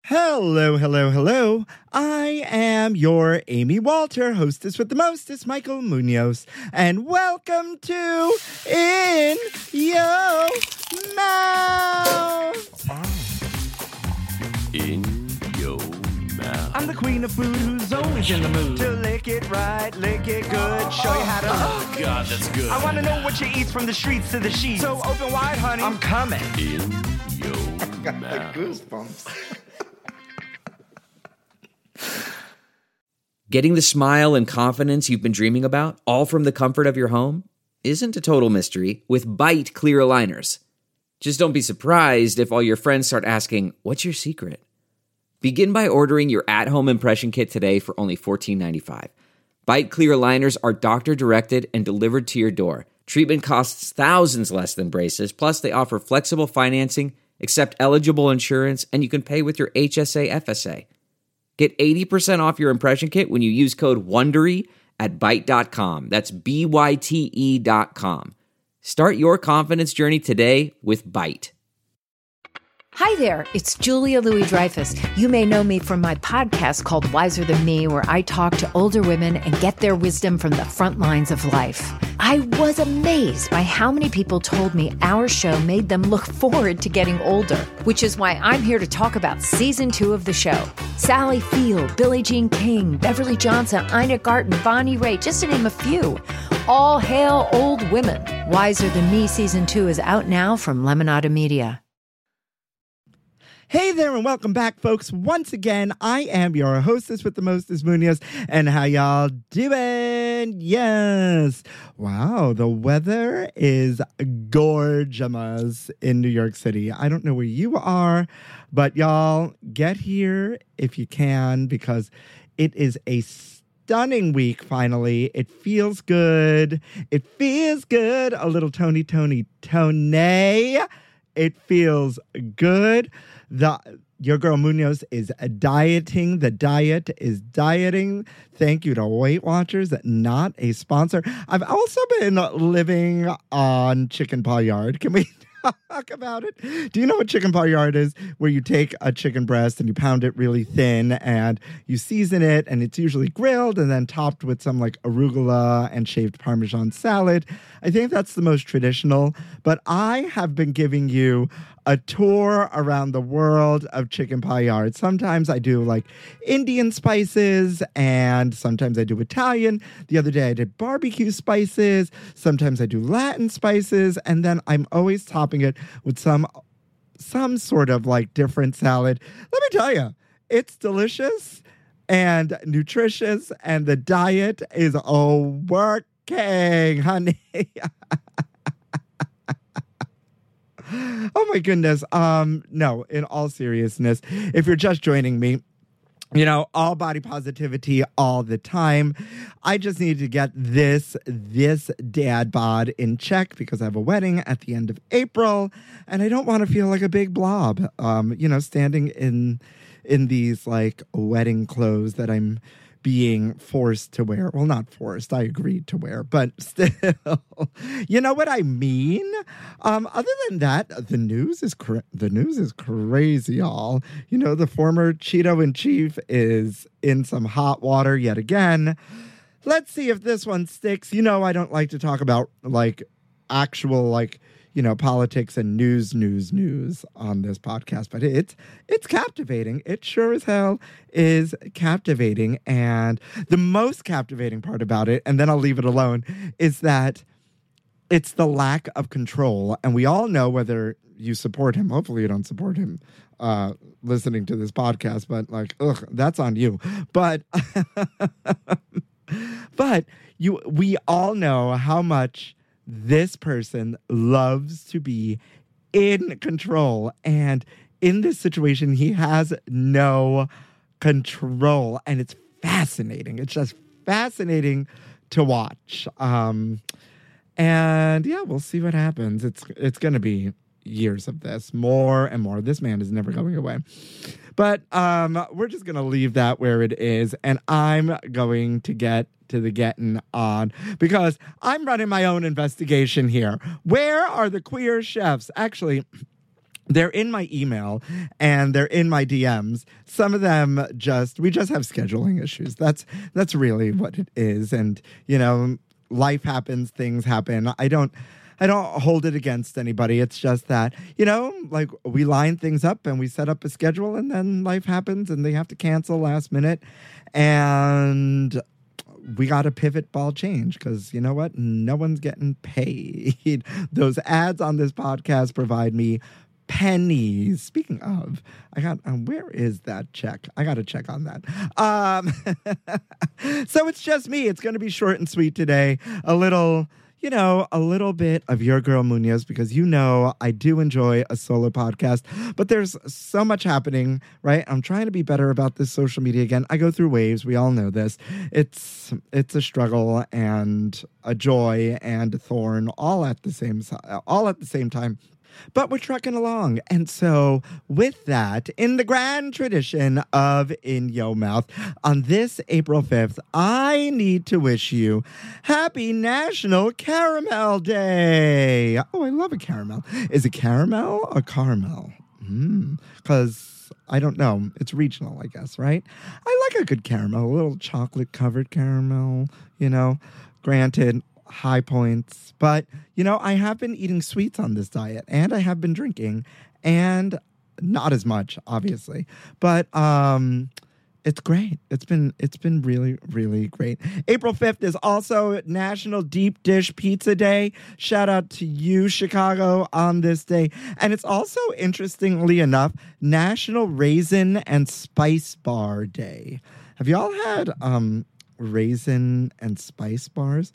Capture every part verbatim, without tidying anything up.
Hello, hello, hello. I am your Amy Walter, hostess with the mostest, Michael Munoz. And welcome to In Yo Mouth. Oh. In Yo Mouth. I'm the queen of food who's always in the mood to lick it right, lick it good, show you how to. Oh, God, that's good. I want to know what you eat from the streets to the sheets. So open wide, honey. I'm coming. In Yo Got Mouth. the goosebumps. Getting the smile and confidence you've been dreaming about, all from the comfort of your home, isn't a total mystery with Byte clear aligners. Just don't be surprised if all your friends start asking, "What's your secret?" Begin by ordering your at-home impression kit today for only fourteen ninety-five. Byte clear aligners are doctor-directed and delivered to your door. Treatment costs thousands less than braces, plus they offer flexible financing, accept eligible insurance, and you can pay with your H S A F S A. Get eighty percent off your impression kit when you use code WONDERY at byte dot com. That's B Y T E dot com. Start your confidence journey today with Byte. Hi there, it's Julia Louis-Dreyfus. You may know me from my podcast called Wiser Than Me, where I talk to older women and get their wisdom from the front lines of life. I was amazed by how many people told me our show made them look forward to getting older, which is why I'm here to talk about season two of the show. Sally Field, Billie Jean King, Beverly Johnson, Ina Garten, Bonnie Raitt, just to name a few. All hail old women. Wiser Than Me season two is out now from Lemonada Media. Hey there and welcome back, folks. Once again, I am your hostess with the mostest, Munoz. And how y'all doing? Yes. Wow, the weather is gorgeous in New York City. I don't know where you are, but y'all get here if you can, because it is a stunning week, finally. It feels good. It feels good. A little Tony, Tony, Tony. It feels good. The Your girl Munoz is dieting. The diet is dieting. Thank you to Weight Watchers, not a sponsor. I've also been living on Chicken Paw Yard. Can we talk about it? Do you know what Chicken Paw Yard is? Where you take a chicken breast and you pound it really thin and you season it, and it's usually grilled and then topped with some like arugula and shaved Parmesan salad. I think that's the most traditional, but I have been giving you a tour around the world of Chicken Paw Yard. Sometimes I do like Indian spices, and sometimes I do Italian. The other day I did barbecue spices. Sometimes I do Latin spices, and then I'm always topping it with some some sort of like different salad. Let me tell you, it's delicious and nutritious, and the diet is all working, honey. Oh my goodness. Um, no, in all seriousness, if you're just joining me, you know, all body positivity all the time. I just need to get this, this dad bod in check because I have a wedding at the end of April and I don't want to feel like a big blob, um, you know, standing in, in these like wedding clothes that I'm being forced to wear. Well, not forced. I agreed to wear, but still, you know what I mean? Um, other than that, the news is cra- the news is crazy, y'all. You know, the former Cheeto in chief is in some hot water yet again. Let's see if this one sticks. You know, I don't like to talk about like actual like, you know, politics and news, news, news on this podcast, but it's it's captivating. It sure as hell is captivating. And the most captivating part about it, and then I'll leave it alone, is that it's the lack of control. And we all know whether you support him. Hopefully you don't support him uh, listening to this podcast, but like, ugh, that's on you. But but you, we all know how much this person loves to be in control. And in this situation, he has no control. And it's fascinating. It's just fascinating to watch. Um, and yeah, we'll see what happens. It's it's going to be years of this, more and more. This man is never going away. But um, we're just going to leave that where it is. And I'm going to get to the getting on because I'm running my own investigation here. Where are the queer chefs? Actually, they're in my email and they're in my D Ms. Some of them just, we just have scheduling issues. That's, that's really what it is. And, you know, life happens, things happen. I don't, I don't hold it against anybody. It's just that, you know, like we line things up and we set up a schedule and then life happens and they have to cancel last minute. And we got to pivot ball change because you know what? No one's getting paid. Those ads on this podcast provide me pennies. Speaking of, I got, um, where is that check? I got to check on that. Um, so it's just me. It's going to be short and sweet today. A little, you know, a little bit of your girl Munoz, because you know I do enjoy a solo podcast, but there's so much happening, right? I'm trying to be better about this social media again. I go through waves. We all know this. It's it's a struggle and a joy and a thorn all at the same all at the same time. But we're trucking along. And so with that, in the grand tradition of In Yo Mouth, on this April fifth, I need to wish you Happy National Caramel Day. Oh, I love a caramel. Is it caramel or caramel? Because I don't know. It's regional, I guess, right? I like a good caramel, a little chocolate-covered caramel, you know. Granted, high points, but you know, I have been eating sweets on this diet and I have been drinking, and not as much obviously, but um it's great. It's been it's been really, really great. April fifth is also National Deep Dish Pizza Day. Shout out to you, Chicago, on this day. And it's also, interestingly enough, National Raisin and Spice Bar Day. Have y'all had um raisin and spice bars?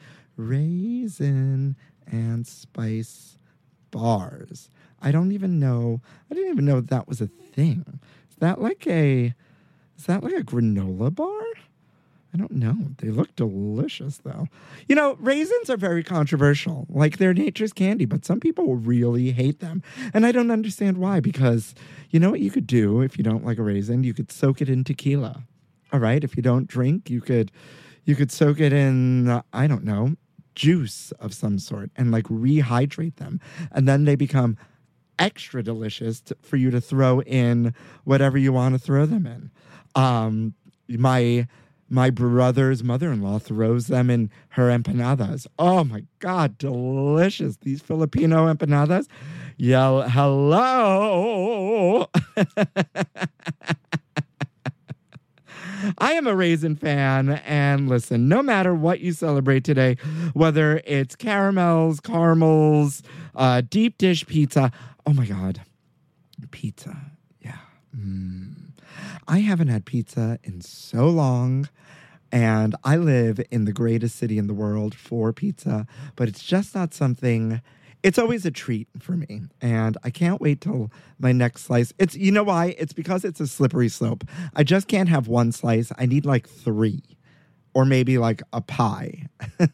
Raisin and spice bars. I don't even know. I didn't even know that was a thing. Is that like a, is that like a granola bar? I don't know. They look delicious though. You know, raisins are very controversial. Like they're nature's candy, but some people really hate them. And I don't understand why, because you know what you could do if you don't like a raisin? You could soak it in tequila. All right. If you don't drink, you could, you could soak it in, uh, I don't know, juice of some sort and like rehydrate them. And then they become extra delicious to, for you to throw in whatever you want to throw them in. Um, my my brother's mother-in-law throws them in her empanadas. Oh my God, delicious. These Filipino empanadas. Yell, hello. I am a raisin fan, and listen, no matter what you celebrate today, whether it's caramels, caramels, uh, deep dish pizza. Oh my God, pizza. Yeah. Mm. I haven't had pizza in so long, and I live in the greatest city in the world for pizza, but it's just not something. It's always a treat for me, and I can't wait till my next slice. It's, you know why? It's because it's a slippery slope. I just can't have one slice. I need like three, or maybe like a pie.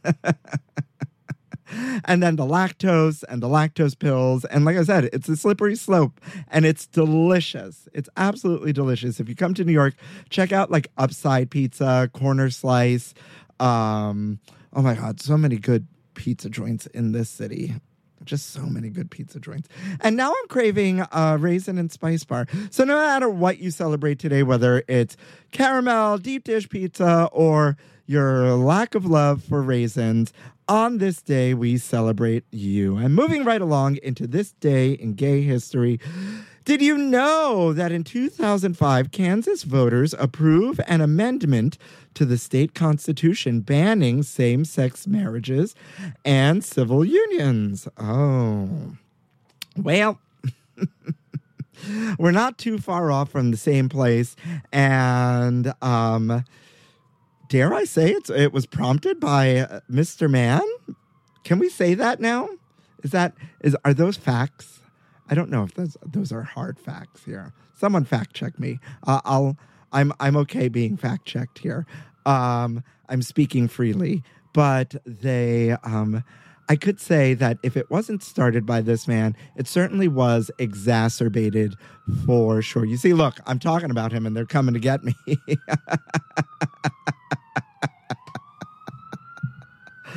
And then the lactose and the lactose pills. And like I said, it's a slippery slope, and it's delicious. It's absolutely delicious. If you come to New York, check out like Upside Pizza, Corner Slice. Um, oh my God, so many good pizza joints in this city. Just so many good pizza joints. And now I'm craving a raisin and spice bar. So no matter what you celebrate today, whether it's caramel, deep dish pizza, or your lack of love for raisins, on this day, we celebrate you. And moving right along into this day in gay history, did you know that in two thousand five, Kansas voters approved an amendment to the state constitution banning same-sex marriages and civil unions? Oh, well, we're not too far off from the same place. And um, dare I say it's, it was prompted by Mister Man? Can we say that now? Is that, is, are those facts? I don't know if those those are hard facts here. Someone fact check me. Uh, I'll I'm I'm okay being fact checked here. Um, I'm speaking freely, but they um, I could say that if it wasn't started by this man, it certainly was exacerbated for sure. You see, look, I'm talking about him, and they're coming to get me.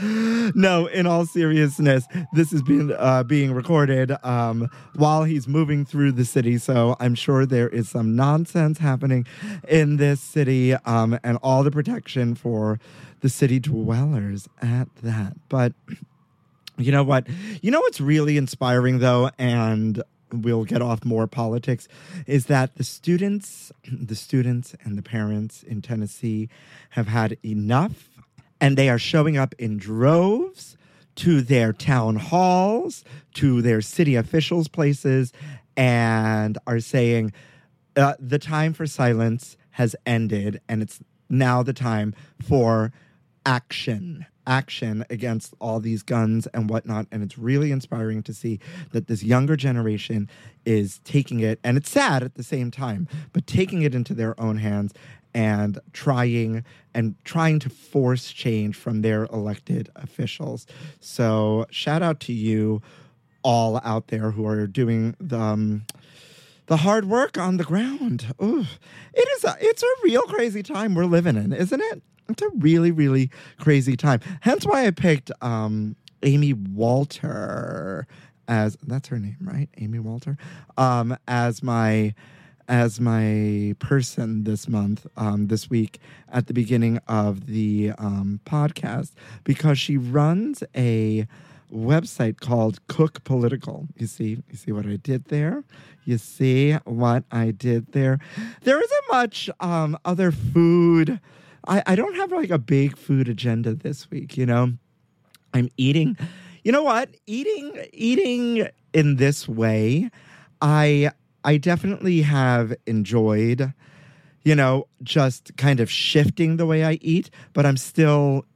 No, in all seriousness, this has been uh, being recorded um, while he's moving through the city. So I'm sure there is some nonsense happening in this city um, and all the protection for the city dwellers at that. But you know what? You know what's really inspiring, though, and we'll get off more politics, is that the students, the students and the parents in Tennessee have had enough. And they are showing up in droves to their town halls, to their city officials' places, and are saying uh, the time for silence has ended, and it's now the time for action. Action against all these guns and whatnot. And it's really inspiring to see that this younger generation is taking it, and it's sad at the same time, but taking it into their own hands and trying and trying to force change from their elected officials. So shout out to you all out there who are doing the um, the hard work on the ground. Ooh, it is a, it's a real crazy time we're living in, isn't it? It's a really, really crazy time. Hence why I picked um, Amy Walter as, that's her name, right? Amy Walter, um, as my as my person this month, um, this week, at the beginning of the um, podcast, because she runs a website called Cook Political. You see, you see what I did there? You see what I did there? There isn't much um, other food. I, I don't have like a big food agenda this week, you know? I'm eating, you know what? Eating, eating in this way, I... I definitely have enjoyed, you know, just kind of shifting the way I eat, but I'm still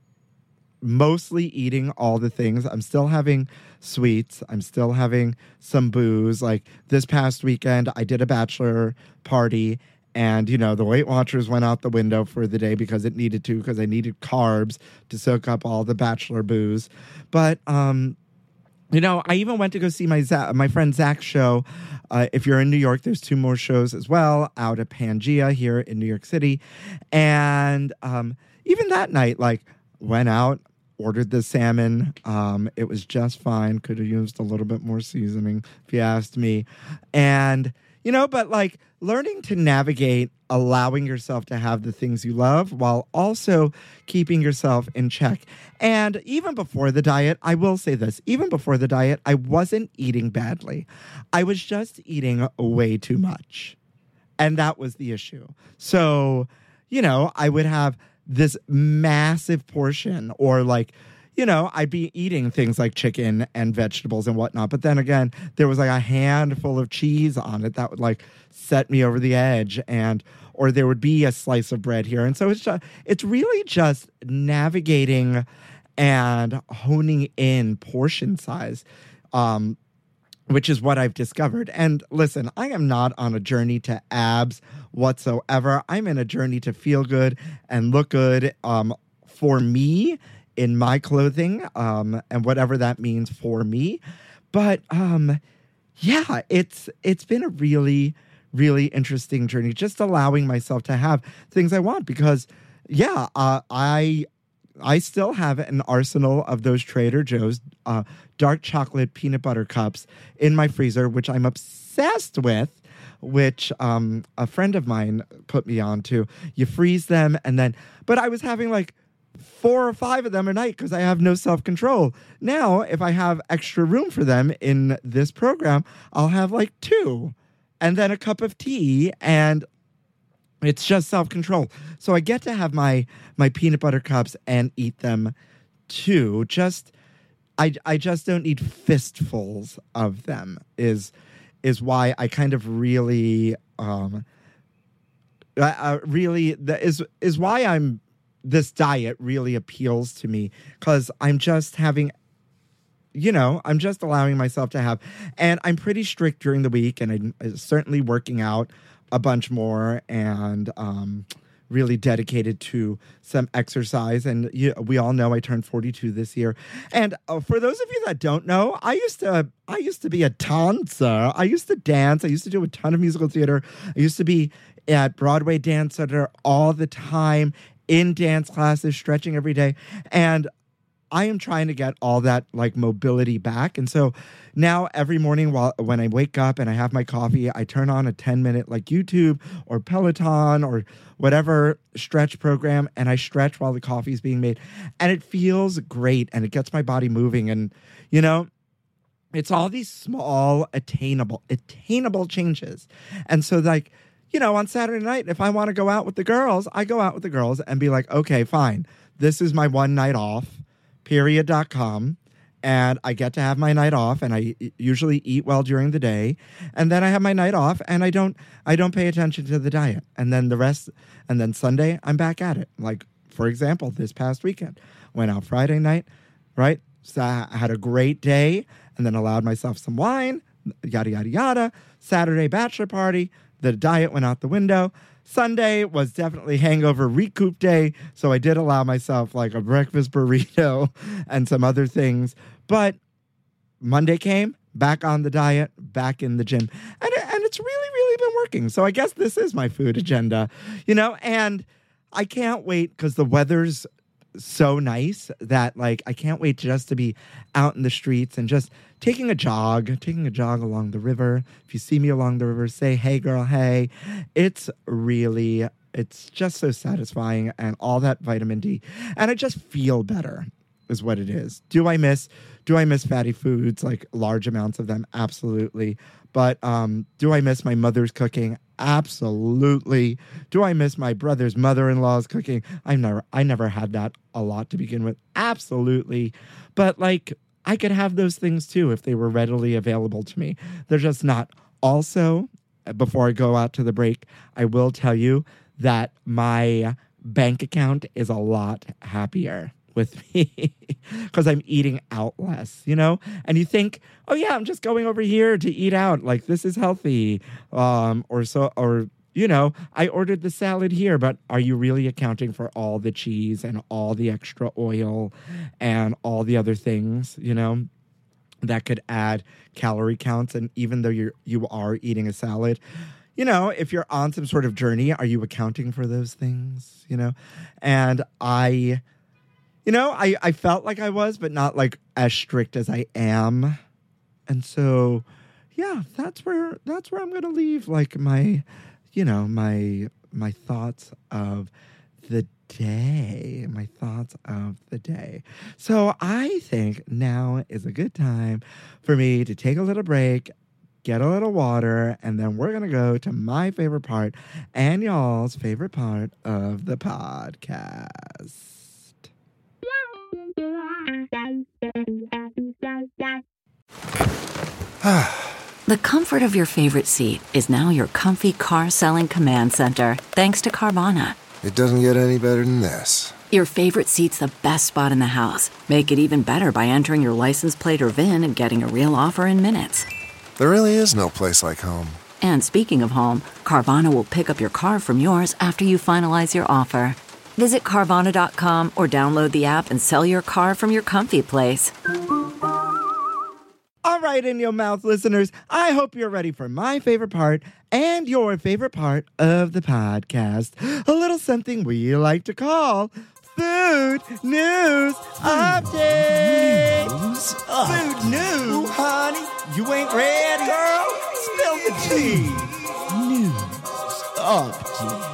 mostly eating all the things. I'm still having sweets. I'm still having some booze. Like this past weekend, I did a bachelor party, and, you know, the Weight Watchers went out the window for the day because it needed to, because I needed carbs to soak up all the bachelor booze. But, um... you know, I even went to go see my Zach, my friend Zach's show. Uh, if you're in New York, there's two more shows as well out at Pangea here in New York City. And um, even that night, like, went out, ordered the salmon. Um, it was just fine. Could have used a little bit more seasoning, if you asked me. And, you know, but like learning to navigate, allowing yourself to have the things you love while also keeping yourself in check. And even before the diet, I will say this, even before the diet, I wasn't eating badly. I was just eating way too much. And that was the issue. So, you know, I would have this massive portion, or like, you know, I'd be eating things like chicken and vegetables and whatnot. But then again, there was like a handful of cheese on it that would like set me over the edge, and or there would be a slice of bread here. And so it's just, it's really just navigating and honing in portion size, um, which is what I've discovered. And listen, I am not on a journey to abs whatsoever. I'm in a journey to feel good and look good um, for me, in my clothing, um, and whatever that means for me. But um, yeah, it's it's been a really, really interesting journey, just allowing myself to have things I want, because yeah, uh, I I still have an arsenal of those Trader Joe's uh, dark chocolate peanut butter cups in my freezer, which I'm obsessed with, which um, a friend of mine put me on to. You freeze them, and then, but I was having like four or five of them a night because I have no self-control. Now, if I have extra room for them in this program, I'll have like two and then a cup of tea, and it's just self-control. So I get to have my my peanut butter cups and eat them too. Just I I just don't need fistfuls of them is is why I kind of really um uh, really that is is why I'm this diet really appeals to me, because I'm just having, you know, I'm just allowing myself to have, and I'm pretty strict during the week, and I'm certainly working out a bunch more, and um, really dedicated to some exercise. And you, we all know I turned forty-two this year. And uh, for those of you that don't know, I used to, I used to be a dancer. I used to dance. I used to do a ton of musical theater. I used to be at Broadway Dance Center all the time, in dance classes, stretching every day. And I am trying to get all that like mobility back. And so now every morning while when I wake up and I have my coffee, I turn on a ten minute like YouTube or Peloton or whatever stretch program, and I stretch while the coffee is being made. And it feels great and it gets my body moving. And, you know, it's all these small, attainable, attainable changes. And so like, you know, on Saturday night, if I want to go out with the girls, I go out with the girls and be like, okay, fine. This is my one night off. period dot com, and I get to have my night off, and I usually eat well during the day, and then I have my night off, and I don't I don't pay attention to the diet, and then the rest, and then Sunday I'm back at it. Like, for example, this past weekend, went out Friday night, right? So I had a great day, and then allowed myself some wine, yada yada yada. Saturday bachelor party, the diet went out the window. Sunday was definitely hangover recoup day, so I did allow myself like a breakfast burrito and some other things. But Monday came, back on the diet, back in the gym. And, and it's really, really been working. So I guess this is my food agenda, you know, and I can't wait because the weather's so nice that like I can't wait just to be out in the streets and just taking a jog, taking a jog along the river. If you see me along the river, say, hey girl, hey. It's really, it's just so satisfying and all that vitamin D. And I just feel better is what it is. Do I miss, do I miss fatty foods, like large amounts of them? Absolutely. But um, do I miss my mother's cooking? Absolutely. Do I miss my brother's mother-in-law's cooking? I never, I never had that a lot to begin with. Absolutely. But like, I could have those things too if they were readily available to me. They're just not. Also, before I go out to the break, I will tell you that my bank account is a lot happier with me because I'm eating out less, you know? And you think, oh yeah, I'm just going over here to eat out. Like, this is healthy. Um, or so, or, you know, I ordered the salad here, but are you really accounting for all the cheese and all the extra oil and all the other things, you know, that could add calorie counts? And even though you're, you are eating a salad, you know, if you're on some sort of journey, are you accounting for those things, you know? And I... You know, I, I felt like I was, but not like as strict as I am. And so, yeah, that's where that's where I'm going to leave like my, you know, my my thoughts of the day, my thoughts of the day. So I think now is a good time for me to take a little break, get a little water, and then we're going to go to my favorite part and y'all's favorite part of the podcast. The comfort of your favorite seat is now your comfy car selling command center, thanks to Carvana. It doesn't get any better than this. Your favorite seat's the best spot in the house. Make it even better by entering your license plate or V I N and getting a real offer in minutes. There really is no place like home. And speaking of home, Carvana will pick up your car from yours after you finalize your offer. Visit Carvana dot com or download the app and sell your car from your comfy place. All right, In Your Mouth listeners, I hope you're ready for my favorite part and your favorite part of the podcast. A little something we like to call Food News Update. News Food News? Honey, you ain't ready, girl? Spill the tea. News Update.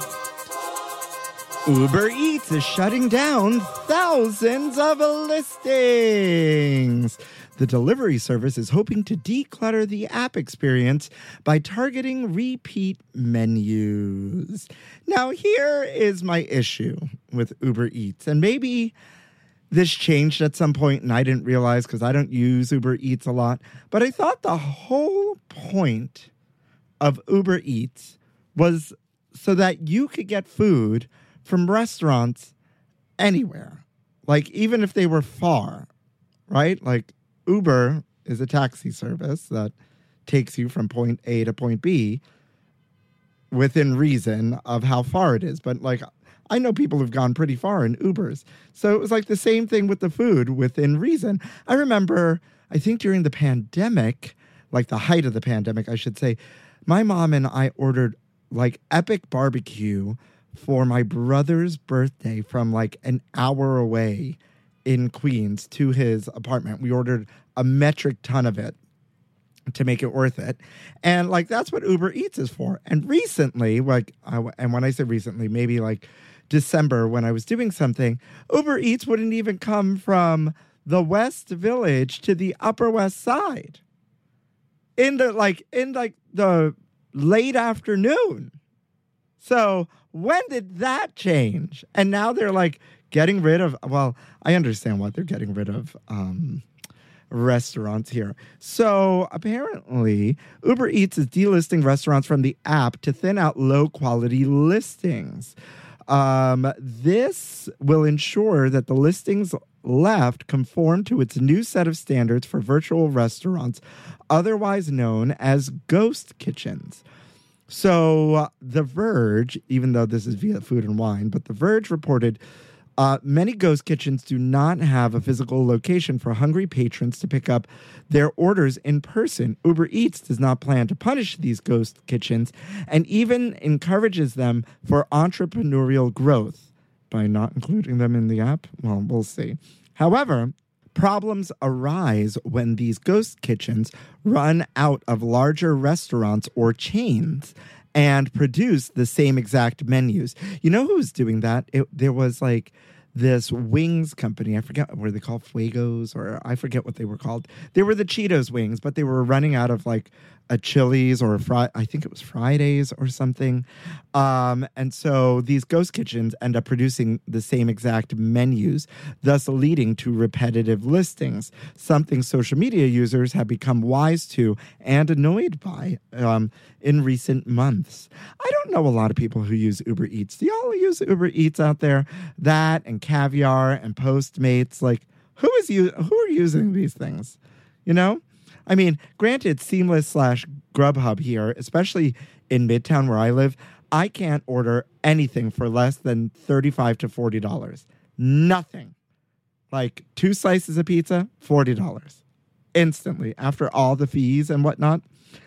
Uber Eats is shutting down thousands of listings. The delivery service is hoping to declutter the app experience by targeting repeat menus. Now, here is my issue with Uber Eats, and maybe this changed at some point and I didn't realize because I don't use Uber Eats a lot, but I thought the whole point of Uber Eats was so that you could get food from restaurants anywhere, like even if they were far, right? Like Uber is a taxi service that takes you from point A to point B within reason of how far it is. But like, I know people who've gone pretty far in Ubers. So it was like the same thing with the food within reason. I remember, I think during the pandemic, like the height of the pandemic, I should say, my mom and I ordered like epic barbecue for my brother's birthday from like an hour away in Queens to his apartment. We ordered a metric ton of it to make it worth it. And like, that's what Uber Eats is for. And recently, like, I, and when I say recently, maybe like December, when I was doing something, Uber Eats wouldn't even come from the West Village to the Upper West Side in the like in like the late afternoon. So when did that change? And now they're like getting rid of, well, I understand what they're getting rid of um, restaurants here. So apparently Uber Eats is delisting restaurants from the app to thin out low quality listings. Um, this will ensure that the listings left conform to its new set of standards for virtual restaurants, otherwise known as ghost kitchens. So uh, The Verge, even though this is via Food and Wine, but The Verge reported uh, many ghost kitchens do not have a physical location for hungry patrons to pick up their orders in person. Uber Eats does not plan to punish these ghost kitchens and even encourages them for entrepreneurial growth by not including them in the app. Well, we'll see. However, problems arise when these ghost kitchens run out of larger restaurants or chains and produce the same exact menus. You know who's doing that? It, there was like this wings company. I forget, were they called Fuegos, or I forget what they were called. They were the Cheetos wings, but they were running out of like a Chili's or a fri- I think it was Fridays or something. Um, and so these ghost kitchens end up producing the same exact menus, thus leading to repetitive listings, something social media users have become wise to and annoyed by um, in recent months. I don't know a lot of people who use Uber Eats. Do y'all use Uber Eats out there? That and Caviar and Postmates. Like, who is you? Who are using these things? You know? I mean, granted, Seamless slash Grubhub here, especially in Midtown where I live, I can't order anything for less than thirty-five to forty dollars. Nothing. Like two slices of pizza, forty dollars. Instantly, after all the fees and whatnot.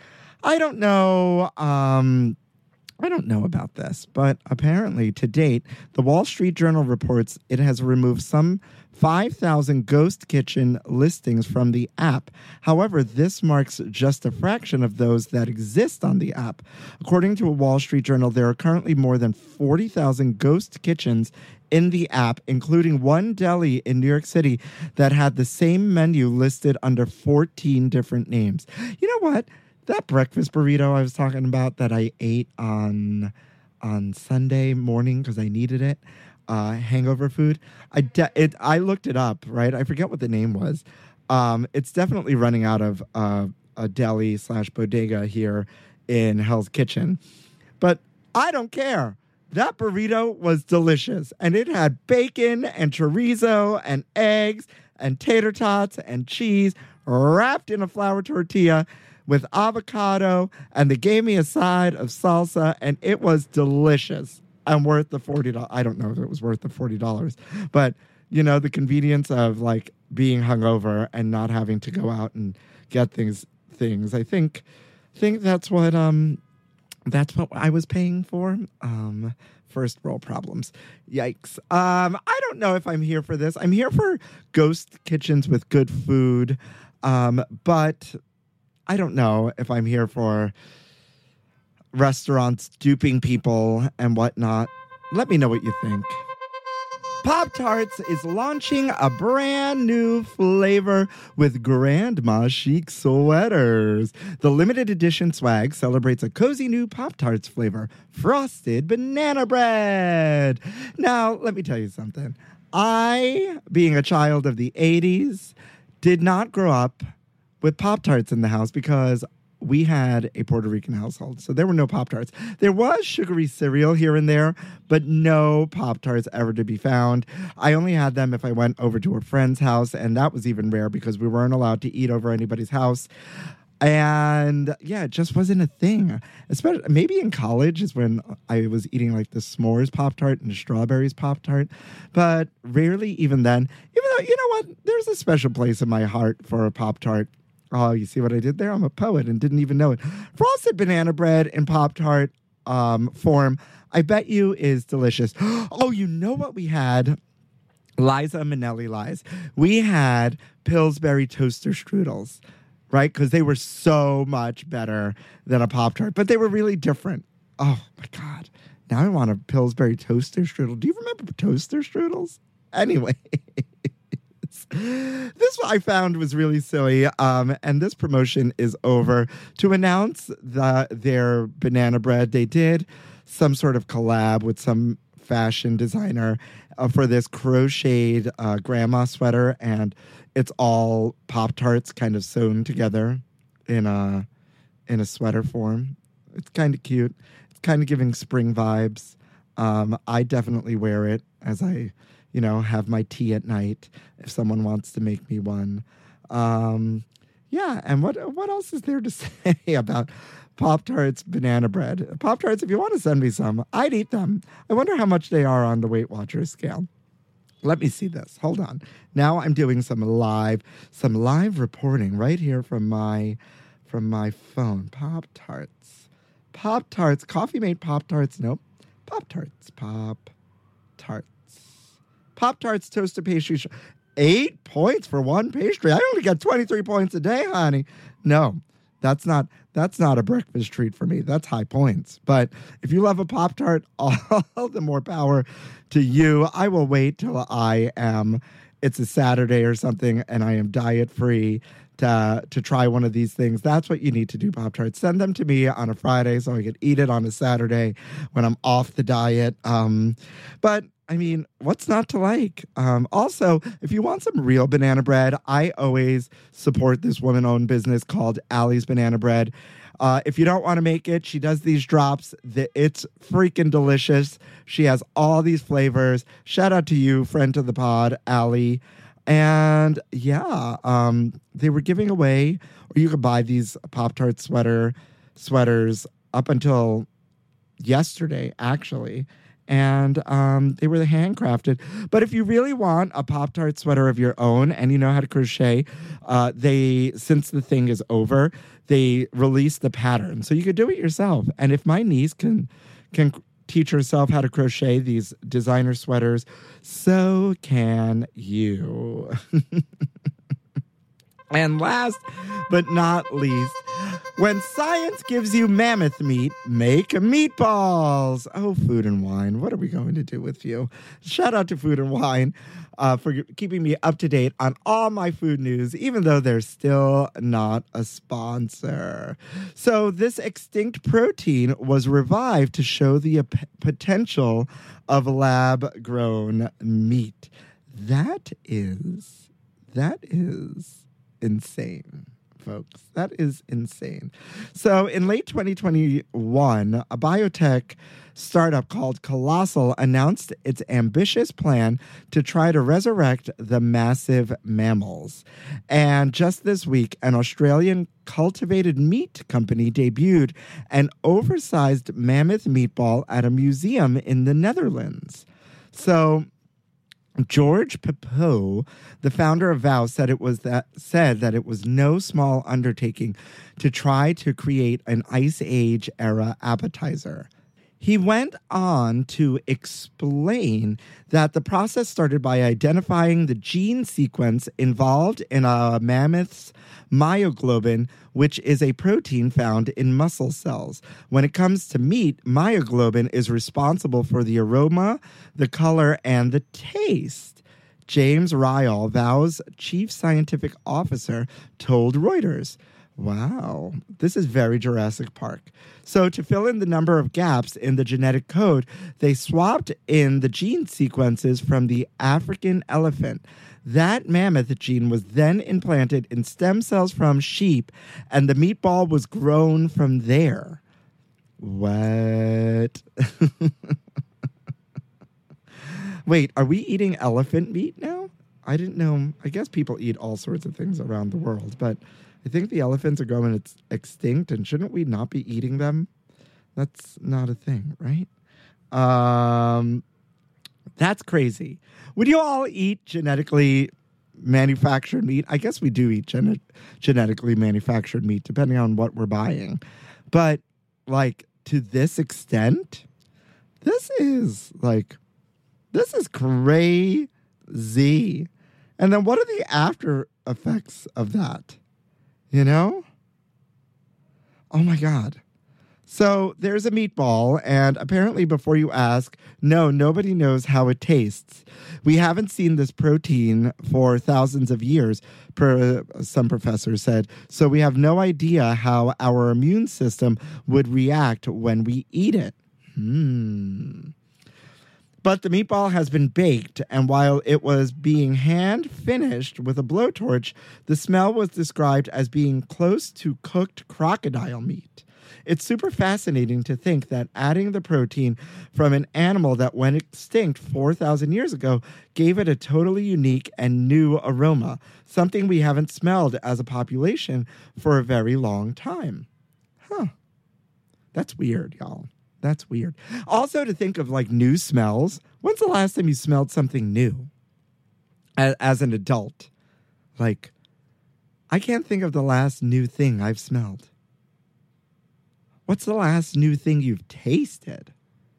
I don't know. Um, I don't know about this, but apparently to date, the Wall Street Journal reports it has removed some five thousand ghost kitchen listings from the app. However, this marks just a fraction of those that exist on the app. According to a Wall Street Journal, there are currently more than forty thousand ghost kitchens in the app, including one deli in New York City that had the same menu listed under fourteen different names. You know what? That breakfast burrito I was talking about that I ate on on Sunday morning because I needed it, uh, hangover food. I de- it I looked it up, right? I forget what the name was. Um, it's definitely running out of uh, a deli slash bodega here in Hell's Kitchen, but I don't care. That burrito was delicious, and it had bacon and chorizo and eggs and tater tots and cheese wrapped in a flour tortilla with avocado, and they gave me a side of salsa, and it was delicious and worth the forty dollars. I don't know if it was worth the forty dollars, but, you know, the convenience of, like, being hungover and not having to go out and get things, things. I think think that's what um that's what I was paying for. Um, first world problems. Yikes. Um, I don't know if I'm here for this. I'm here for ghost kitchens with good food, um, but I don't know if I'm here for restaurants duping people and whatnot. Let me know what you think. Pop-Tarts is launching a brand new flavor with Grandma Chic sweaters. The limited edition swag celebrates a cozy new Pop-Tarts flavor, frosted banana bread. Now, let me tell you something. I, being a child of the eighties, did not grow up with Pop-Tarts in the house because we had a Puerto Rican household. So there were no Pop-Tarts. There was sugary cereal here and there, but no Pop-Tarts ever to be found. I only had them if I went over to a friend's house, and that was even rare because we weren't allowed to eat over anybody's house. And yeah, it just wasn't a thing. Especially maybe in college is when I was eating like the s'mores Pop-Tart and the strawberries Pop-Tart, but rarely even then. Even though, you know what? There's a special place in my heart for a Pop-Tart. Oh, you see what I did there? I'm a poet and didn't even know it. Frosted banana bread in Pop-Tart um, form, I bet you is delicious. Oh, you know what we had Liza Minnelli lies. We had Pillsbury toaster strudels, right? Because they were so much better than a Pop-Tart, but they were really different. Oh, my God. Now I want a Pillsbury toaster strudel. Do you remember toaster strudels? Anyway, this I found was really silly, um, and this promotion is over. To announce the, their banana bread, they did some sort of collab with some fashion designer uh, for this crocheted uh, grandma sweater, and it's all Pop-Tarts kind of sewn together in a in a sweater form. It's kind of cute. It's kind of giving spring vibes. Um, I definitely wear it as I, you know, have my tea at night if someone wants to make me one. Um, yeah, and what what else is there to say about Pop-Tarts banana bread? Pop-Tarts, if you want to send me some, I'd eat them. I wonder how much they are on the Weight Watchers scale. Let me see this. Hold on. Now I'm doing some live, some live reporting right here from my, from my phone. Pop-Tarts. Pop-Tarts. Coffee Mate Pop-Tarts. Nope. Pop-Tarts. Pop-Tarts. Pop-Tarts toasted pastry. Sh- Eight points for one pastry. I only get twenty-three points a day, honey. No. That's not that's not a breakfast treat for me. That's high points. But if you love a Pop-Tart, all the more power to you. I will wait till I am, it's a Saturday or something, and I am diet-free to, to try one of these things. That's what you need to do, Pop-Tarts. Send them to me on a Friday so I can eat it on a Saturday when I'm off the diet. Um, but I mean, what's not to like? Um, also, if you want some real banana bread, I always support this woman-owned business called Allie's Banana Bread. Uh, if you don't want to make it, she does these drops. The, it's freaking delicious. She has all these flavors. Shout out to you, friend to the pod, Allie. And yeah, um, they were giving away, or you could buy these Pop-Tart sweater sweaters up until yesterday, actually. And um, they were handcrafted. But if you really want a Pop-Tart sweater of your own and you know how to crochet, uh, they, since the thing is over, they released the pattern. So you could do it yourself. And if my niece can can teach herself how to crochet these designer sweaters, so can you. And last but not least, when science gives you mammoth meat, make meatballs. Oh, Food and Wine, what are we going to do with you? Shout out to Food and Wine uh, for keeping me up to date on all my food news, even though they're still not a sponsor. So this extinct protein was revived to show the p- potential of lab-grown meat. That is, that is... insane, folks. That is insane. So in late twenty twenty-one, a biotech startup called Colossal announced its ambitious plan to try to resurrect the massive mammals. And just this week, an Australian cultivated meat company debuted an oversized mammoth meatball at a museum in the Netherlands. So George Pepot, the founder of Vow, said it was that said that it was no small undertaking to try to create an Ice Age era appetizer. He went on to explain that the process started by identifying the gene sequence involved in a mammoth's myoglobin, which is a protein found in muscle cells. When it comes to meat, myoglobin is responsible for the aroma, the color, and the taste. James Ryall, Vow's chief scientific officer, told Reuters. Wow, this is very Jurassic Park. So to fill in the number of gaps in the genetic code, they swapped in the gene sequences from the African elephant. That mammoth gene was then implanted in stem cells from sheep, and the meatball was grown from there. What? Wait, are we eating elephant meat now? I didn't know. I guess people eat all sorts of things around the world, but I think the elephants are going ex- extinct, and shouldn't we not be eating them? That's not a thing, right? Um, that's crazy. Would you all eat genetically manufactured meat? I guess we do eat gen- genetically manufactured meat, depending on what we're buying. But, like, to this extent, this is, like, this is crazy. Z. And then what are the after effects of that? You know? Oh my God. So there's a meatball, and apparently before you ask, no, nobody knows how it tastes. We haven't seen this protein for thousands of years, per, some professors said, so we have no idea how our immune system would react when we eat it. Hmm. But the meatball has been baked, and while it was being hand-finished with a blowtorch, the smell was described as being close to cooked crocodile meat. It's super fascinating to think that adding the protein from an animal that went extinct four thousand years ago gave it a totally unique and new aroma, something we haven't smelled as a population for a very long time. Huh. That's weird, y'all. That's weird. Also, to think of like new smells. When's the last time you smelled something new as, as an adult? Like, I can't think of the last new thing I've smelled. What's the last new thing you've tasted?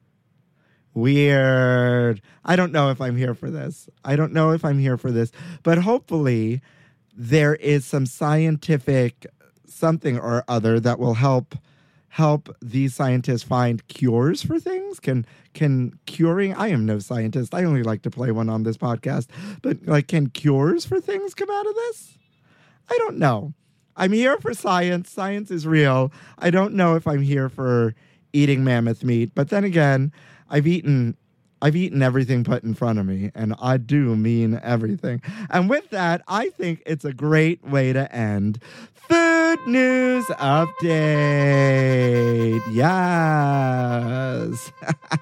Weird. I don't know if I'm here for this. I don't know if I'm here for this. But hopefully there is some scientific something or other that will help help these scientists find cures for things. Can can curing, I am no scientist. I only like to play one on this podcast. But like, can cures for things come out of this? I don't know. I'm here for science. Science is real. I don't know if I'm here for eating mammoth meat. But then again, I've eaten I've eaten everything put in front of me, and I do mean everything. And with that, I think it's a great way to end Food News Update. Yes.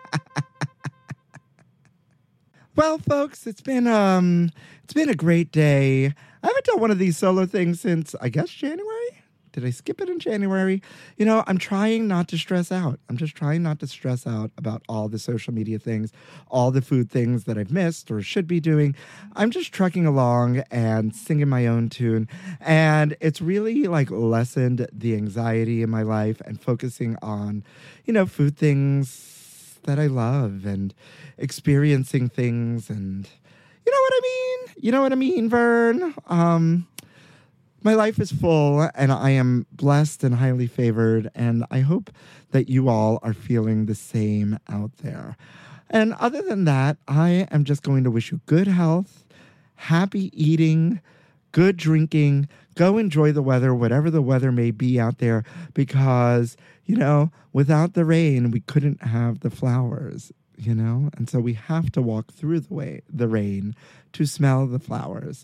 Well, folks, it's been um it's been a great day. I haven't done one of these solo things since, I guess, January? Did I skip it in January? You know, I'm trying not to stress out. I'm just trying not to stress out about all the social media things, all the food things that I've missed or should be doing. I'm just trucking along and singing my own tune. And it's really like lessened the anxiety in my life and focusing on, you know, food things that I love and experiencing things and... You know what I mean? You know what I mean, Vern? Um, my life is full, and I am blessed and highly favored, and I hope that you all are feeling the same out there. And other than that, I am just going to wish you good health, happy eating, good drinking. Go enjoy the weather, whatever the weather may be out there, because, you know, without the rain, we couldn't have the flowers. You know, and so we have to walk through the way the rain to smell the flowers.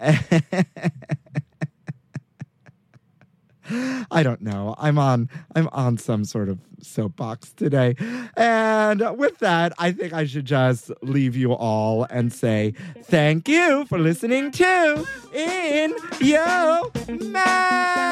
I don't know. I'm on I'm on some sort of soapbox today. And with that, I think I should just leave you all and say thank you for listening to In Yo Mouth.